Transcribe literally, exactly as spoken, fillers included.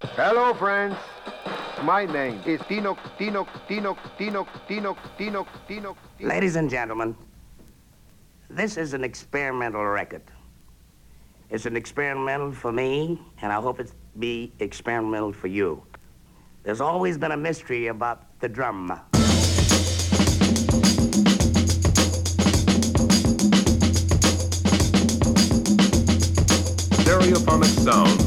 Hello, friends. My name is Tino, Tino, Tino, Tino, Tino, Tino, Tino. Ladies and gentlemen, this is an experimental record. It's an experimental for me, and I hope it be experimental for you. There's always been a mystery about the drum. Stereophonic sound